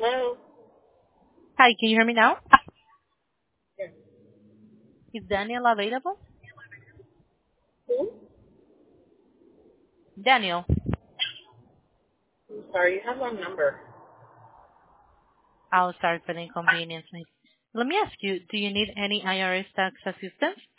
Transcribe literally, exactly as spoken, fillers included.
Hello? Hi, can you hear me now? Yes. Is Daniel available? Who? Daniel. I'm sorry, you have one number. I'll start for the inconvenience. Let me ask you, do you need any I R S tax assistance?